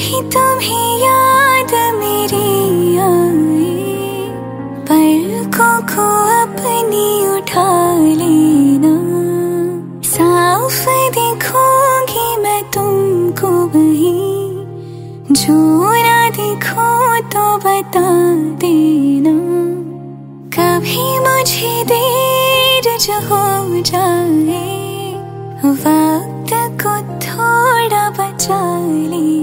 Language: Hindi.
कभी तुम्हें याद मेरी आए, पलकों को अपनी उठा लेना। साफ देखूंगी मैं तुमको वहीं, जो ना देखो तो बता देना। कभी मुझे देर जो हो जाए, वक्त को थोड़ा बचा ले।